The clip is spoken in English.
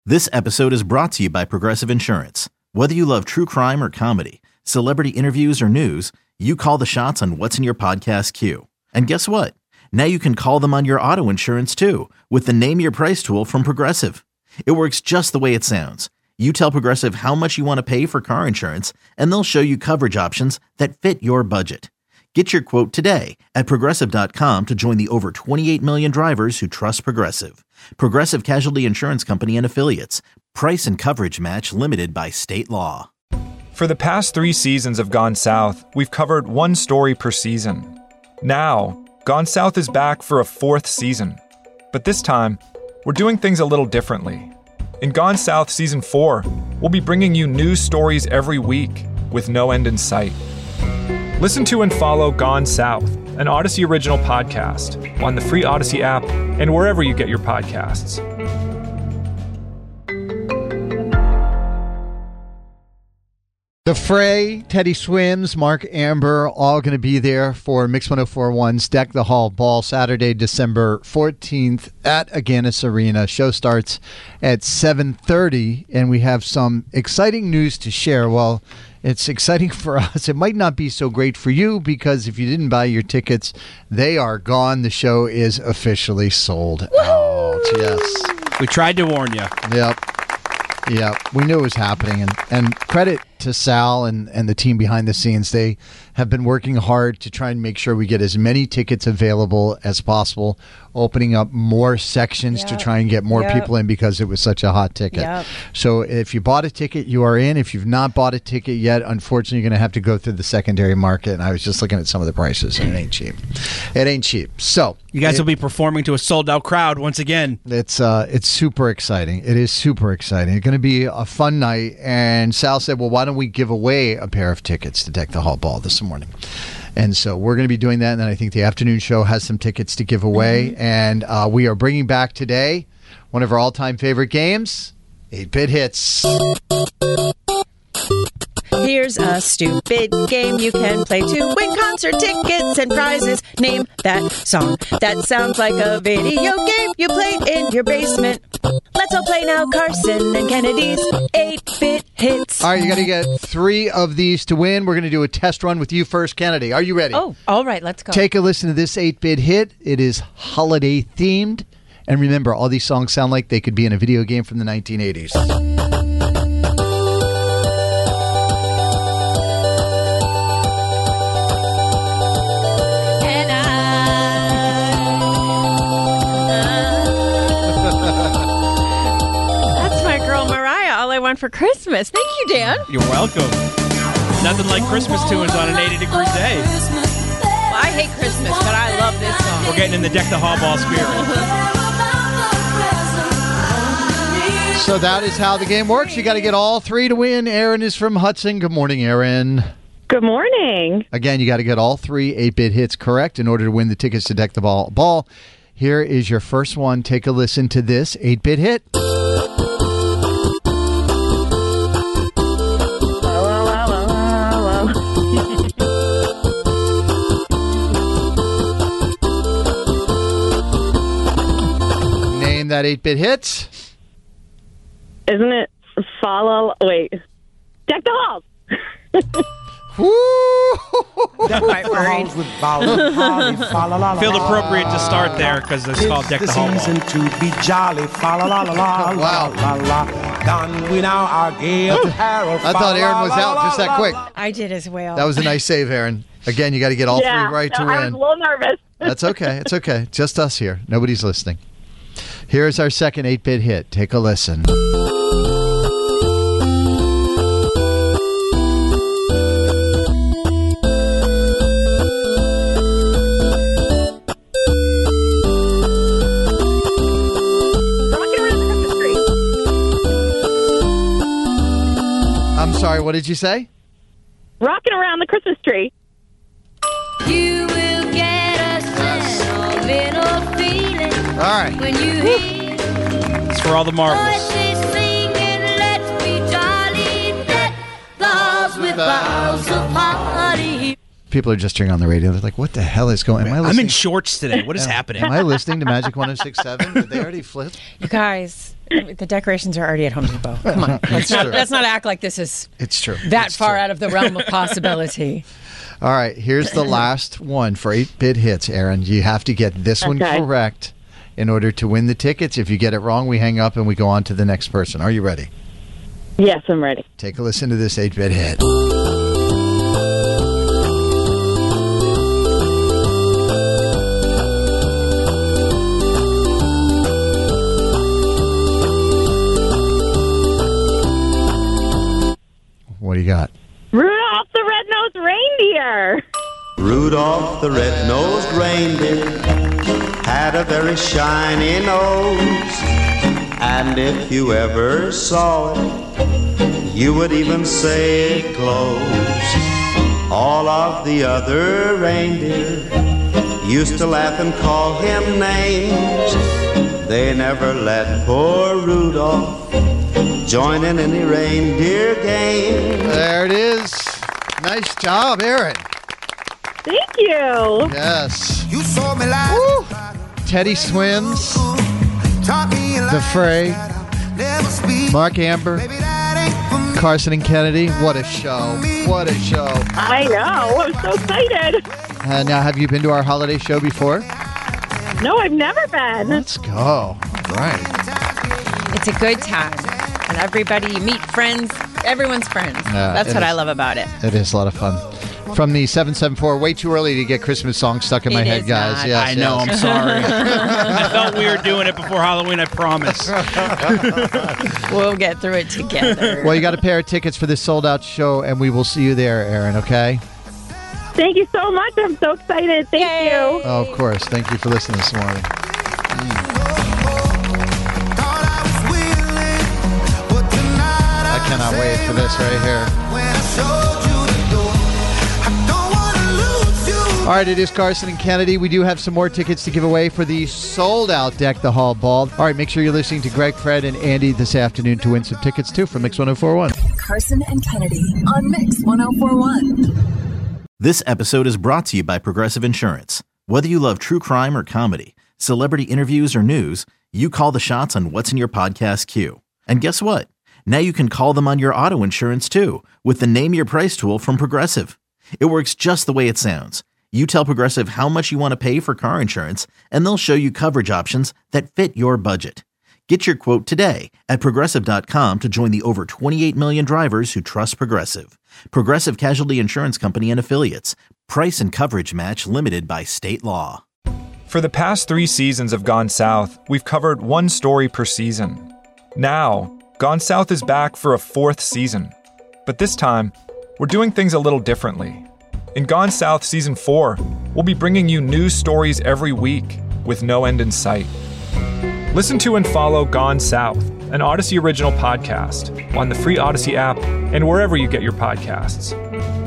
This episode is brought to you by Progressive Insurance. Whether you love true crime or comedy, celebrity interviews or news, you call the shots on what's in your podcast queue. And guess what? Now you can call them on your auto insurance too with the Name Your Price tool from Progressive. It works just the way it sounds. You tell Progressive how much you want to pay for car insurance, and they'll show you coverage options that fit your budget. Get your quote today at Progressive.com to join the over 28 million drivers who trust Progressive. Progressive Casualty Insurance Company and Affiliates. Price and coverage match limited by state law. For the past 3 seasons of Gone South, we've covered one story per season. Now, Gone South is back for a 4th season. But this time, we're doing things a little differently. In Gone South Season 4, we'll be bringing you new stories every week with no end in sight. Listen to and follow Gone South, an Odyssey original podcast, on the free Odyssey app and wherever you get your podcasts. The Fray, Teddy Swims, Mark Amber, all going to be there for Mix 104.1's Deck the Hall Ball, Saturday, December 14th at Agganis Arena. Show starts at 7:30, and we have some exciting news to share. Well, it's exciting for us. It might not be so great for you because if you didn't buy your tickets, they are gone. The show is officially sold out. Yes. We tried to warn you. Yep. We knew it was happening. And credit to Sal and the team behind the scenes. They have been working hard to try and make sure we get as many tickets available as possible, opening up more sections to try and get more people in because it was such a hot ticket. So if you bought a ticket, you are in. If you've not bought a ticket yet, unfortunately, you're going to have to go through the secondary market. And I was just looking at some of the prices, and it ain't cheap. It ain't cheap. So you guys will be performing to a sold-out crowd once again. It's super exciting. It is super exciting. It's going to be a fun night. And Sal said, well, why don't we give away a pair of tickets to Deck the Hall Ball this morning? And so we're going to be doing that. And then I think the afternoon show has some tickets to give away. And we are bringing back today one of our all-time favorite games, 8-Bit Hits. Here's a stupid game you can play to win concert tickets and prizes. Name that song that sounds like a video game you played in your basement. Let's all play now. Carson and Kennedy's 8-Bit Hits. All right, you got to get 3 of these to win. We're going to do a test run with you first, Kennedy. Are you ready? Oh, all right, let's go. Take a listen to this 8-Bit Hit. It is holiday themed. And remember, all these songs sound like they could be in a video game from the 1980s. For Christmas. Thank you, Dan. You're welcome. Nothing like Christmas tunes on an 80-degree day. Well, I hate Christmas, but I love this song. We're getting in the Deck the Hall Ball spirit. So that is how the game works. You got to get all 3 to win. Aaron is from Hudson. Good morning, Aaron. Good morning. Again, you got to get all 3 8-Bit Hits correct in order to win the tickets to Deck the Ball. Here is your first one. Take a listen to this 8-Bit Hit. That 8-Bit Hit. Isn't it Wait. Deck the Halls. That might worry. Feel appropriate to start there because it's called Deck the Hall Ball. To be jolly, wow. Done we now our gay apparel. I thought Aaron was out just that quick. I did as well. That was a nice save, Aaron. Again, you got to get all 3 right to win. I was a little nervous. That's okay. It's okay. Just us here. Nobody's listening. Here's our second 8-Bit Hit. Take a listen. I'm sorry, what did you say? Rocking around the Christmas tree. You will get a sentimental feeling. All right. When you hear it's for all the marbles. voices singing, let's be jolly. Deck the halls with boughs of holly. People are just turning on the radio. They're like, what the hell is going on? I'm in shorts today. What is happening? Am I listening to Magic 106.7? Did they already flip? You guys, the decorations are already at Home Depot. Come on. Let's not act like this is It's true. that far out of the realm of possibility. All right, here's the last one for 8-bit hits, Aaron. You have to get this one correct in order to win the tickets. If you get it wrong, we hang up and we go on to the next person. Are you ready? Yes, I'm ready. Take a listen to this 8-bit hit. What do you got? Rudolph the Red-Nosed Reindeer. Rudolph the red-nosed reindeer had a very shiny nose, and if you ever saw it, you would even say it glows. All of the other reindeer used to laugh and call him names. They never let poor Rudolph join in any reindeer game. There it is. Nice job, Aaron. Thank you. Yes. You saw me live. Woo. Teddy Swims, The Fray, Mark Amber, Carson and Kennedy. What a show. What a show. I know. I'm so excited. Now, have you been to our holiday show before? No, I've never been. Let's go. All right. It's a good time. And everybody, you meet friends. Everyone's friends. That's what I love about it. It is a lot of fun. From the 774, way too early to get Christmas songs stuck in my head, guys. not. Yes, I know, I'm sorry. I felt we were doing it before Halloween, I promise. We'll get through it together. Well, you got a pair of tickets for this sold-out show, and we will see you there, Aaron, okay? Thank you so much. I'm so excited. Thank you. Oh, of course. Thank you for listening this morning. I cannot wait for this right here. All right, it is Carson and Kennedy. We do have some more tickets to give away for the sold-out Deck the Hall Ball. All right, make sure you're listening to Greg, Fred, and Andy this afternoon to win some tickets, too, from Mix 104.1. Carson and Kennedy on Mix 104.1. This episode is brought to you by Progressive Insurance. Whether you love true crime or comedy, celebrity interviews or news, you call the shots on what's in your podcast queue. And guess what? Now you can call them on your auto insurance, too, with the Name Your Price tool from Progressive. It works just the way it sounds. You tell Progressive how much you want to pay for car insurance, and they'll show you coverage options that fit your budget. Get your quote today at Progressive.com to join the over 28 million drivers who trust Progressive. Progressive Casualty Insurance Company and Affiliates. Price and coverage match limited by state law. For the past 3 seasons of Gone South, we've covered one story per season. Now, Gone South is back for a 4th season. But this time, we're doing things a little differently. In Gone South Season 4, we'll be bringing you new stories every week with no end in sight. Listen to and follow Gone South, an Odyssey original podcast, on the free Odyssey app and wherever you get your podcasts.